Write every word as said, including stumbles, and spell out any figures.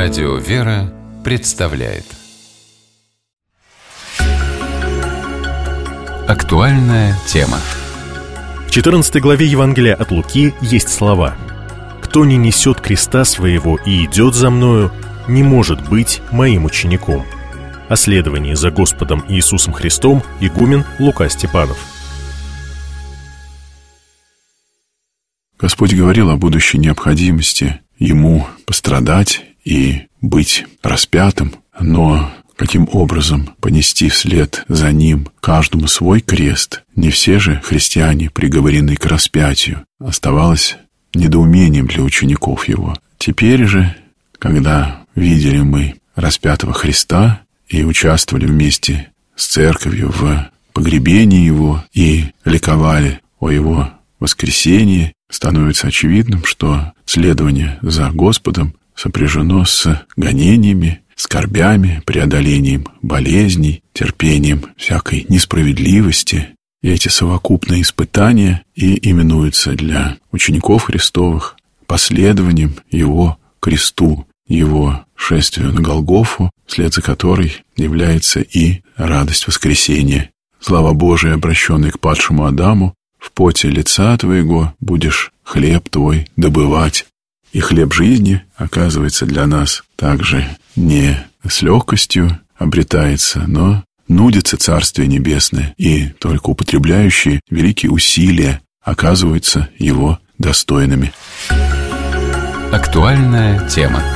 Радио «Вера» представляет актуальная тема. В четырнадцатой главе Евангелия от Луки есть слова: «Кто не несет креста своего и идет за мною, не может быть моим учеником». О следовании за Господом Иисусом Христом игумен Лука Степанов. Господь говорил о будущей необходимости Ему пострадать и быть распятым, но каким образом понести вслед за Ним каждому свой крест? Не все же христиане приговорены к распятию. Оставалось недоумением для учеников Его. Теперь же, когда видели мы распятого Христа и участвовали вместе с церковью в погребении Его и ликовали о Его воскресении, становится очевидным, что следование за Господом сопряжено с гонениями, скорбями, преодолением болезней, терпением всякой несправедливости. И эти совокупные испытания и именуются для учеников Христовых последованием Его кресту, Его шествию на Голгофу, вслед за которой является и радость воскресения. Слава Божия, обращенная к падшему Адаму: в поте лица твоего будешь хлеб твой добывать. И хлеб жизни, оказывается, для нас также не с легкостью обретается, но нудится Царствие Небесное, и только употребляющие великие усилия оказываются его достойными. Актуальная тема.